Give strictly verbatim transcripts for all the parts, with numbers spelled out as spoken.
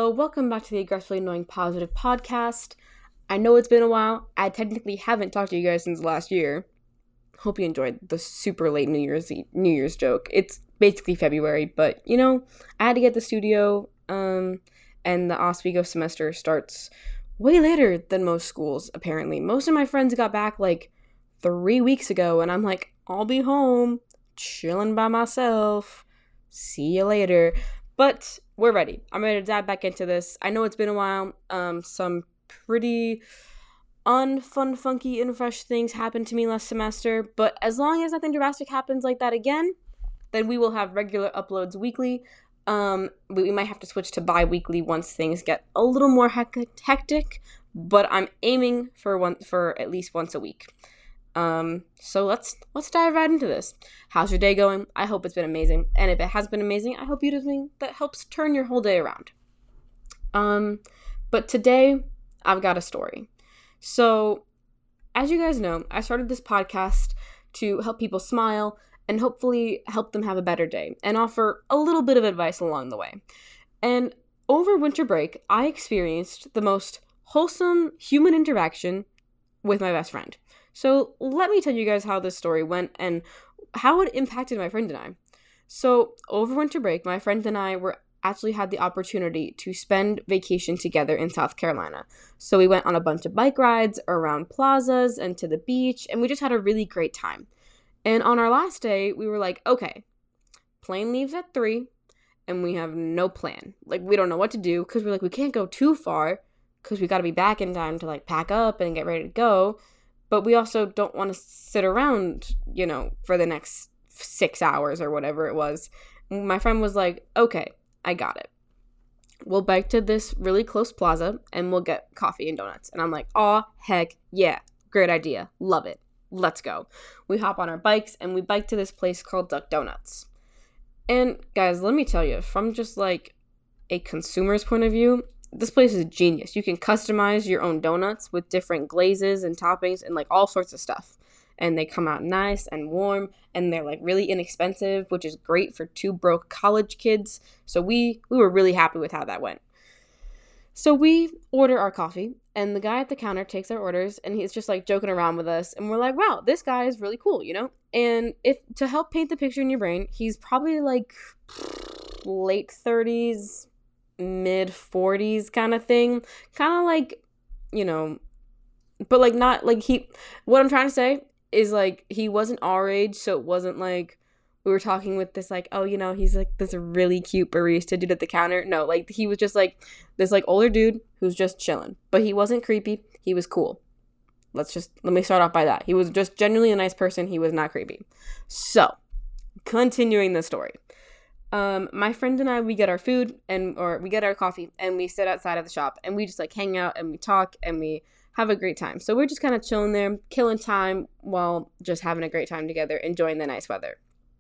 So, welcome back to the Aggressively Annoying Positive podcast. I know it's been a while. I technically haven't talked to you guys since last year. Hope you enjoyed the super late New Year's Eve, New Year's joke. It's basically February, but you know, I had to get the studio, um, and the Oswego semester starts way later than most schools, apparently. Most of my friends got back like three weeks ago, and I'm like, I'll be home, chilling by myself. See you later. But we're ready. I'm ready to dive back into this. I know it's been a while. Um, some pretty unfun, funky, and fresh things happened to me last semester. But as long as nothing drastic happens like that again, then we will have regular uploads weekly. Um, we, we might have to switch to bi-weekly once things get a little more hec- hectic. But I'm aiming for one for at least once a week. Um, so let's let's dive right into this. How's your day going? I hope it's been amazing. And if it has been amazing, I hope you do something that helps turn your whole day around. Um, but today I've got a story. So, as you guys know, I started this podcast to help people smile and hopefully help them have a better day and offer a little bit of advice along the way. And over winter break, I experienced the most wholesome human interaction with my best friend. So let me tell you guys how this story went and how it impacted my friend and I. So over winter break, my friend and I were actually had the opportunity to spend vacation together in South Carolina. So we went on a bunch of bike rides around plazas and to the beach, and we just had a really great time. And on our last day, we were like, okay, plane leaves at three, and we have no plan. Like, we don't know what to do, because we're like, we can't go too far, because we got to be back in time to, like, pack up and get ready to go. But we also don't want to sit around, you know, for the next six hours or whatever it was. My friend was like, okay, I got it. We'll bike to this really close plaza and we'll get coffee and donuts. And I'm like, aw, heck yeah. Great idea. Love it. Let's go. We hop on our bikes and we bike to this place called Duck Donuts. And guys, let me tell you, from just like a consumer's point of view, this place is genius. You can customize your own donuts with different glazes and toppings and like all sorts of stuff. And they come out nice and warm and they're like really inexpensive, which is great for two broke college kids. So we we were really happy with how that went. So we order our coffee and the guy at the counter takes our orders and he's just like joking around with us. And we're like, wow, this guy is really cool, you know? And if to help paint the picture in your brain, he's probably like late thirties, mid forties kind of thing, kind of like, you know, but like not like he, what I'm trying to say is like he wasn't our age, so it wasn't like we were talking with this like, oh, you know, he's like this really cute barista dude at the counter. No, like he was just like this like older dude who's just chilling, but he wasn't creepy, he was cool. Let's just let me start off by that. He was just genuinely a nice person. He was not creepy. So continuing the story. Um, my friend and I, we get our food and, or we get our coffee and we sit outside of the shop and we just like hang out and we talk and we have a great time. So we're just kind of chilling there, killing time while just having a great time together, enjoying the nice weather.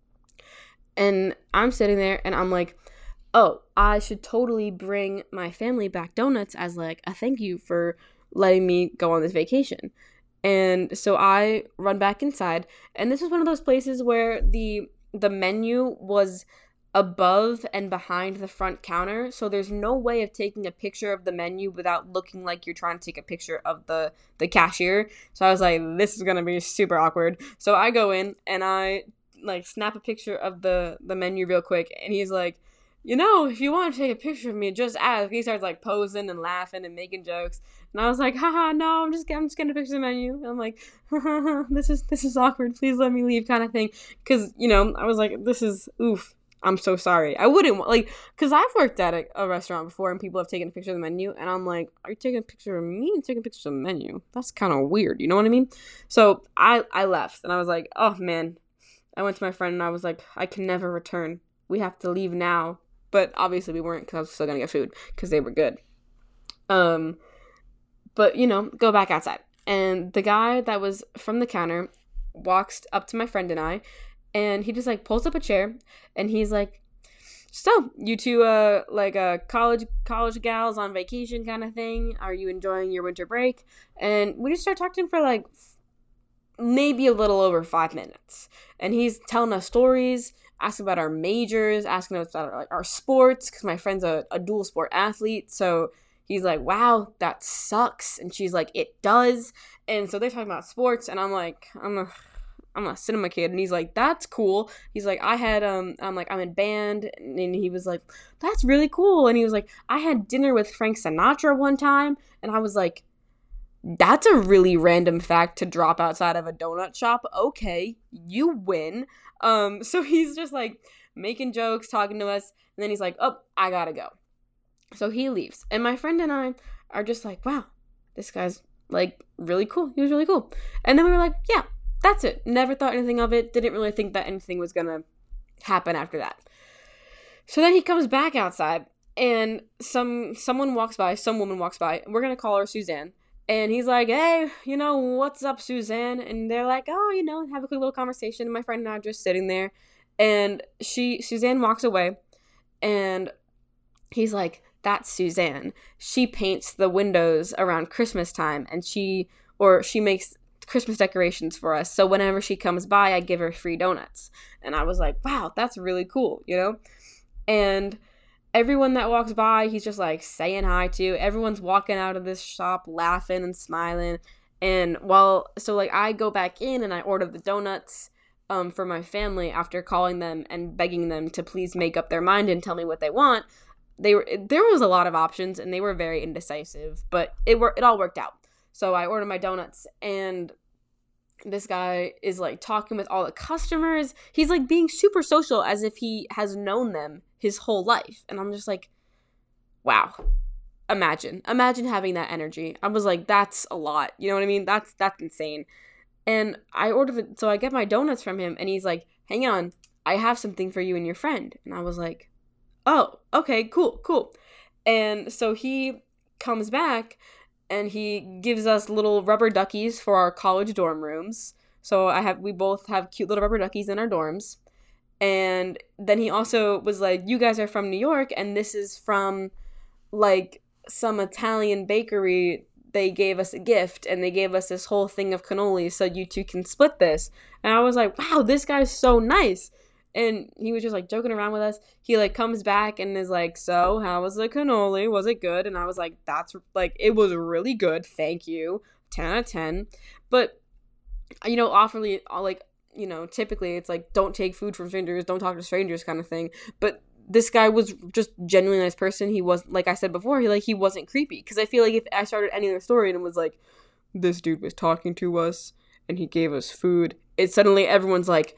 And I'm sitting there and I'm like, oh, I should totally bring my family back donuts as like a thank you for letting me go on this vacation. And so I run back inside and this is one of those places where the the menu was above and behind the front counter, so there's no way of taking a picture of the menu without looking like you're trying to take a picture of the the cashier. So I was like, this is gonna be super awkward. So I go in and I like snap a picture of the the menu real quick, and he's like, you know, if you want to take a picture of me, just ask. He starts like posing and laughing and making jokes, and I was like, haha, no, I'm just I'm just getting a picture of the menu. And I'm like, haha, this is this is awkward. Please let me leave, kind of thing, because you know I was like, this is oof. I'm so sorry. I wouldn't, like, because I've worked at a, a restaurant before and people have taken a picture of the menu and I'm like, are you taking a picture of me and taking pictures of the menu? That's kind of weird, you know what I mean? So I, I left and I was like, oh man. I went to my friend and I was like, I can never return. We have to leave now. But obviously we weren't because I was still going to get food because they were good. Um, But, you know, go back outside. And the guy that was from the counter walks up to my friend and I. And he just, like, pulls up a chair, and he's like, so, you two, uh, like, uh, college college gals on vacation kind of thing? Are you enjoying your winter break? And we just start talking for, like, maybe a little over five minutes. And he's telling us stories. asking about our majors, asking us about our, like, our sports, because my friend's a, a dual sport athlete. So he's like, wow, that sucks. And she's like, it does. And so they're talking about sports, and I'm like, I'm a, I'm a cinema kid. And he's like, that's cool. He's like, I had, um, I'm like, I'm in band. And he was like, that's really cool. And he was like, I had dinner with Frank Sinatra one time. And I was like, that's a really random fact to drop outside of a donut shop. Okay, you win. Um, so he's just like making jokes, talking to us. And then he's like, oh, I gotta go. So he leaves. And my friend and I are just like, wow, this guy's like really cool. He was really cool. And then we were like, yeah, that's it. Never thought anything of it. Didn't really think that anything was gonna happen after that. So then he comes back outside, and some someone walks by, some woman walks by, and we're gonna call her Suzanne. And he's like, hey, you know, what's up, Suzanne? And they're like, oh, you know, have a quick little conversation. And my friend and I are just sitting there. And she, Suzanne walks away, and he's like, that's Suzanne. She paints the windows around Christmas time, and she, or she makes Christmas decorations for us. So whenever she comes by, I give her free donuts. And I was like, wow, that's really cool, you know? And everyone that walks by, he's just like saying hi to. Everyone's walking out of this shop laughing and smiling. And while, so like I go back in and I order the donuts um, for my family after calling them and begging them to please make up their mind and tell me what they want. They were, there was a lot of options, and they were very indecisive, but it wor- it all worked out. So I ordered my donuts, and this guy is like talking with all the customers. He's like being super social as if he has known them his whole life. And I'm just like, wow, imagine, imagine having that energy. I was like, that's a lot. You know what I mean? That's, that's insane. And I ordered it. So I get my donuts from him, and he's like, hang on, I have something for you and your friend. And I was like, oh, okay, cool, cool. And so he comes back, and he gives us little rubber duckies for our college dorm rooms. So I have, we both have cute little rubber duckies in our dorms. And then he also was like, you guys are from New York, and this is from like some Italian bakery. They gave us a gift, and they gave us this whole thing of cannoli, so you two can split this. And I was like, wow, this guy's so nice. And he was just like joking around with us. He like comes back and is like, so how was the cannoli? Was it good? And I was like, that's like, it was really good. Thank you. ten out of ten. But, you know, awfully, like, you know, typically it's like, don't take food from strangers, don't talk to strangers kind of thing. But this guy was just genuinely nice person. He was, like I said before, he like, he wasn't creepy. Because I feel like if I started any other story and it was like, this dude was talking to us and he gave us food, it suddenly everyone's like,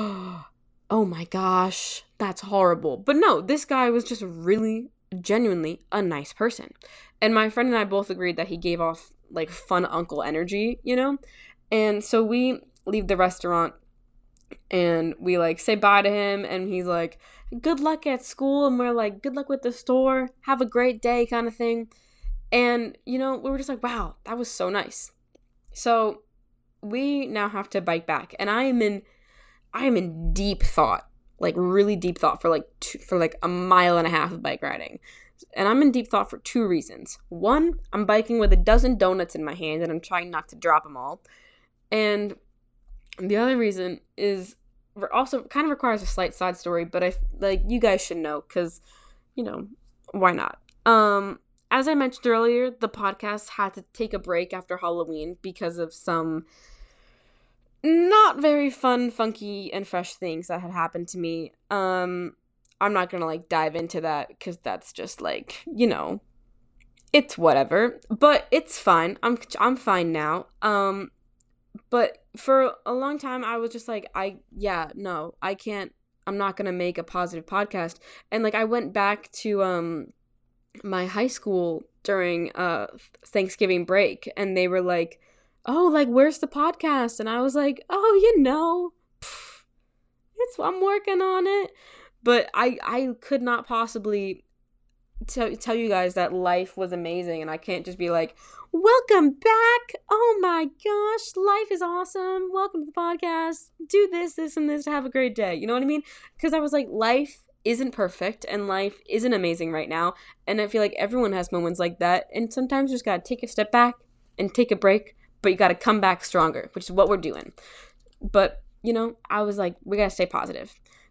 oh my gosh, that's horrible. But no, this guy was just really, genuinely a nice person. And my friend and I both agreed that he gave off like fun uncle energy, you know? And so we leave the restaurant, and we like say bye to him, and he's like, good luck at school. And we're like, good luck with the store. Have a great day kind of thing. And, you know, we were just like, wow, that was so nice. So we now have to bike back, and I am in I am in deep thought, like really deep thought for like two, for like a mile and a half of bike riding. And I'm in deep thought for two reasons. One, I'm biking with a dozen donuts in my hand, and I'm trying not to drop them all. And the other reason is also kind of requires a slight side story, but I like you guys should know because, you know, why not? Um, as I mentioned earlier, the podcast had to take a break after Halloween because of some not very fun, funky, and fresh things that had happened to me. Um, I'm not gonna, like, dive into that, because that's just, like, you know, it's whatever. But it's fine. I'm I'm fine now. Um, but for a long time, I was just like, I, yeah, no, I can't, I'm not gonna make a positive podcast. And, like, I went back to, um, my high school during, uh, Thanksgiving break, and they were like, oh, like, where's the podcast? And I was like, oh, you know, pff, it's, I'm working on it. But I, I could not possibly tell, tell you guys that life was amazing. And I can't just be like, welcome back. Oh my gosh, life is awesome. Welcome to the podcast. Do this, this, and this to have a great day. You know what I mean? Because I was like, life isn't perfect and life isn't amazing right now. And I feel like everyone has moments like that. And sometimes you just got to take a step back and take a break. But you got to come back stronger, which is what we're doing. But, you know, I was like, we got to stay positive.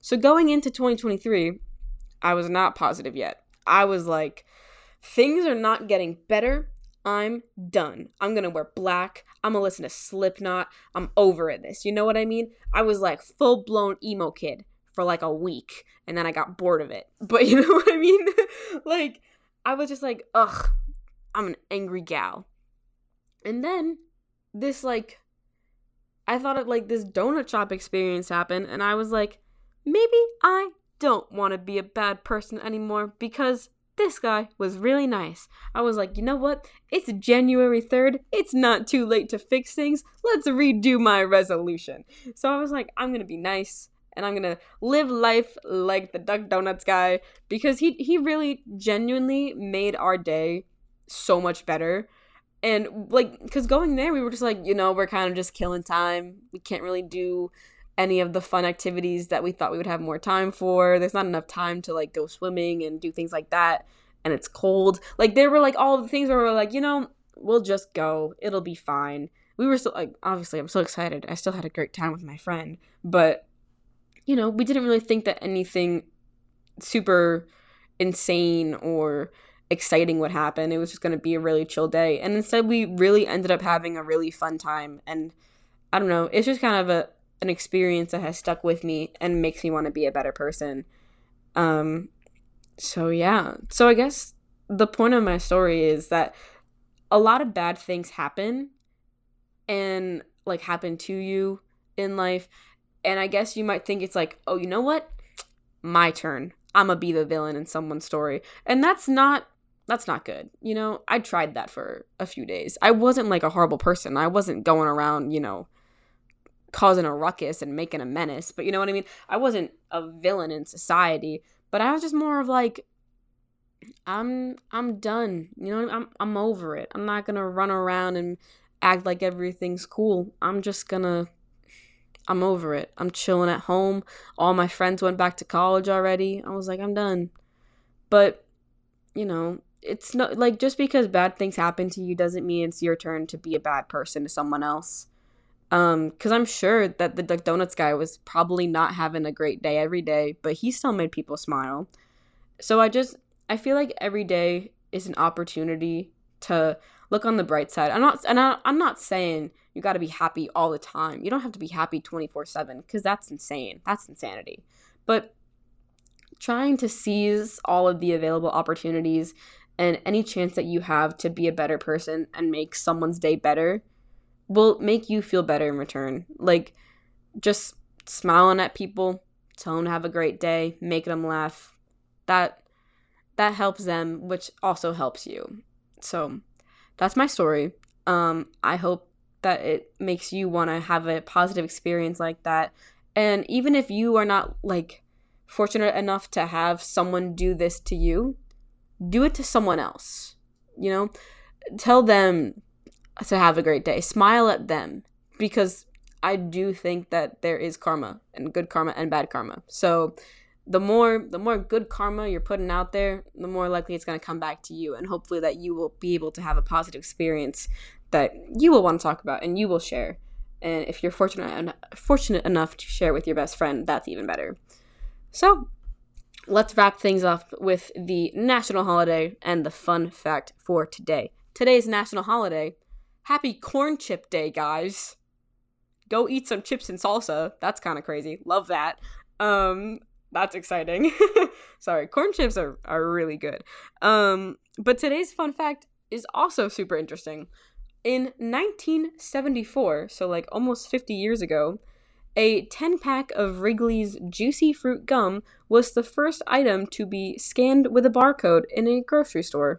So going into twenty twenty-three, I was not positive yet. I was like, things are not getting better. I'm done. I'm going to wear black. I'm going to listen to Slipknot. I'm over it this. You know what I mean? I was like full-blown emo kid for like a week, and then I got bored of it. But you know what I mean? Like, I was just like, ugh, I'm an angry gal. And then this, like, I thought of, like, this donut shop experience happened, and I was like, maybe I don't want to be a bad person anymore because this guy was really nice. I was like, you know what? It's January third. It's not too late to fix things. Let's redo my resolution. So I was like, I'm going to be nice, and I'm going to live life like the Duck Donuts guy, because he, he really genuinely made our day so much better. And, like, because going there, we were just like, you know, we're kind of just killing time. We can't really do any of the fun activities that we thought we would have more time for. There's not enough time to, like, go swimming and do things like that. And it's cold. Like, there were, like, all the things where we were like, you know, we'll just go. It'll be fine. We were still, like, obviously, I'm so excited. I still had a great time with my friend. But, you know, we didn't really think that anything super insane or exciting would happen. It was just going to be a really chill day. And instead, we really ended up having a really fun time. And I don't know, it's just kind of a an experience that has stuck with me and makes me want to be a better person. Um, so yeah. So I guess the point of my story is that a lot of bad things happen and like happen to you in life. And I guess you might think it's like, oh, you know what? My turn. I'm gonna be the villain in someone's story. And that's not That's not good. You know, I tried that for a few days. I wasn't like a horrible person. I wasn't going around, you know, causing a ruckus and making a menace. But you know what I mean? I wasn't a villain in society, but I was just more of like, I'm I'm done. You know, I'm I'm over it. I'm not gonna run around and act like everything's cool. I'm just gonna I'm over it. I'm chilling at home. All my friends went back to college already. I was like, I'm done. But, you know, it's not like just because bad things happen to you doesn't mean it's your turn to be a bad person to someone else. Um, because I'm sure that the Duck Donuts guy was probably not having a great day every day, but he still made people smile. So I just, I feel like every day is an opportunity to look on the bright side. I'm not, and I, I'm not saying you got to be happy all the time. You don't have to be happy twenty-four seven because that's insane. That's insanity. But trying to seize all of the available opportunities and any chance that you have to be a better person and make someone's day better will make you feel better in return. Like, just smiling at people, telling them to have a great day, making them laugh. That that helps them, which also helps you. So that's my story. Um, I hope that it makes you want to have a positive experience like that. And even if you are not, like, fortunate enough to have someone do this to you, do it to someone else. You know? Tell them to have a great day. Smile at them. Because I do think that there is karma, and good karma and bad karma. So the more the more good karma you're putting out there, the more likely it's going to come back to you. And hopefully that you will be able to have a positive experience that you will want to talk about and you will share. And if you're fortunate en- fortunate enough to share with your best friend, that's even better. So let's wrap things up with the national holiday and the fun fact for today. Today's national holiday. Happy Corn Chip Day, guys. Go eat some chips and salsa. That's kind of crazy. Love that. Um, that's exciting. Sorry, corn chips are, are really good. Um, but today's fun fact is also super interesting. In nineteen seventy-four, so like almost fifty years ago, a ten-pack of Wrigley's Juicy Fruit Gum was the first item to be scanned with a barcode in a grocery store.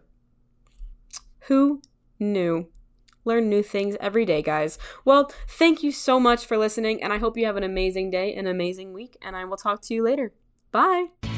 Who knew? Learn new things every day, guys. Well, thank you so much for listening, and I hope you have an amazing day, an amazing week, and I will talk to you later. Bye!